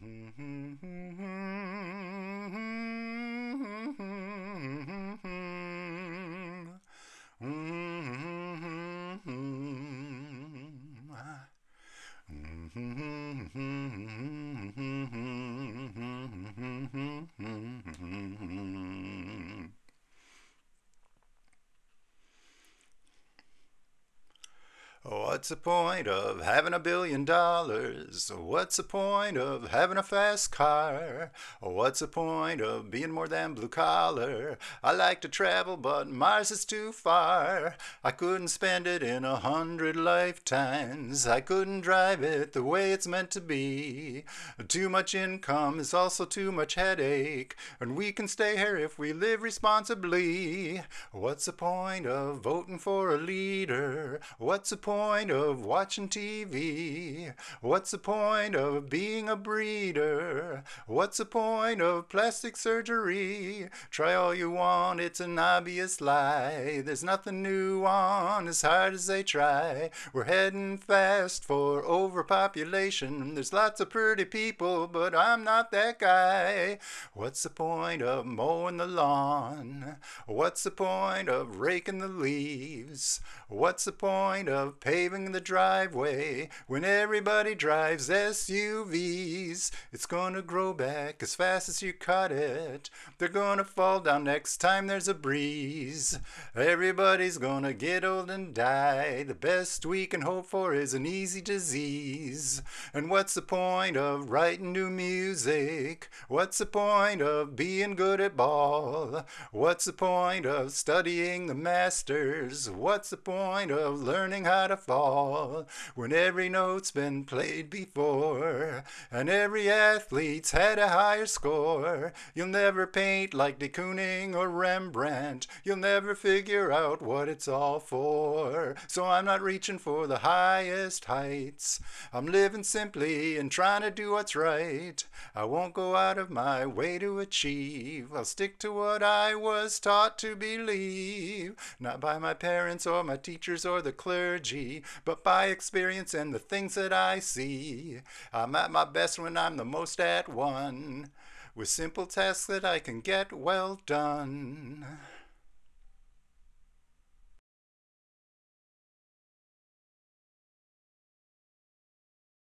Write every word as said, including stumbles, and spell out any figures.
What's the point of having a billion dollars? What's the point of having a fast car? What's the point of being more than blue collar? I like to travel, but Mars is too far. I couldn't spend it in a hundred lifetimes. I couldn't drive it the way it's meant to be. Too much income is also too much headache, and we can stay here if we live responsibly. What's the point of voting for a leader? What's the point of watching T V? What's the point of being a breeder? What's the point of plastic surgery? Try all you want, it's an obvious lie. There's nothing new on as hard as they try. We're heading fast for overpopulation. There's lots of pretty people, but I'm not that guy. What's the point of mowing the lawn? What's the point of raking the leaves? What's the point of paving the driveway when everybody drives S U Vs? It's gonna grow back as fast as you cut it. They're gonna fall down next time there's a breeze. Everybody's gonna get old and die. The best we can hope for is an easy disease. And what's the point of writing new music? What's the point of being good at ball? What's the point of studying the masters? What's the point of learning how to fall when every note's been played before and every athlete's had a higher score? You'll never paint like de Kooning or Rembrandt. You'll never figure out what it's all for. So I'm not reaching for the highest heights. I'm living simply and trying to do what's right. I won't go out of my way to achieve. I'll stick to what I was taught to believe, not by my parents or my teachers or the clergy, but by experience and the things that I see. I'm at my best when I'm the most at one, with simple tasks that I can get well done.